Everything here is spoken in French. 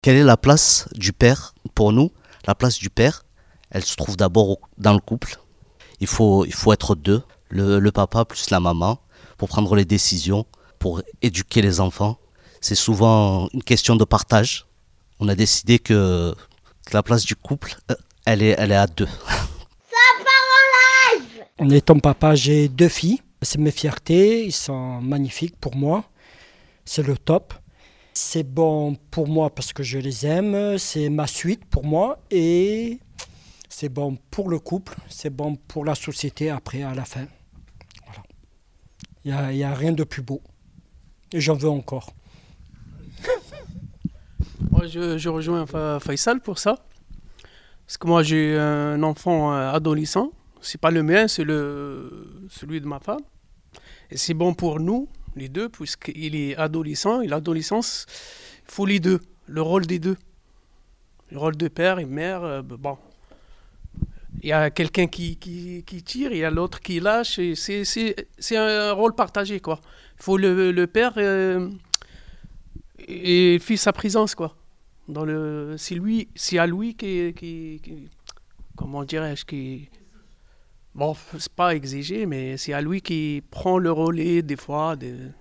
Quelle est la place du père pour nous? La place du père, elle se trouve d'abord dans le couple. Il faut être deux, le papa plus la maman, pour prendre les décisions, pour éduquer les enfants. C'est souvent une question de partage. On a décidé que la place du couple, elle est à deux. En étant papa, j'ai 2 filles. C'est mes fiertés, ils sont magnifiques pour moi. C'est le top. C'est bon pour moi parce que je les aime, c'est ma suite pour moi et c'est bon pour le couple, c'est bon pour la société après à la fin. Voilà. Il y a rien de plus beau et j'en veux encore. Moi, je rejoins Faisal pour ça. Parce que moi, j'ai un enfant adolescent. C'est pas le mien, c'est celui de ma femme. Et c'est bon pour nous, les deux, puisqu'il est adolescent. Et l'adolescence, il faut les deux, le rôle des deux. Le rôle de père et mère, bon. Il y a quelqu'un qui tire, il y a l'autre qui lâche. Et c'est un rôle partagé, quoi. Il faut le père et le fils à présence, quoi. C'est à lui comment dirais-je, bon, c'est pas exigé, mais c'est à lui qui prend le relais des fois.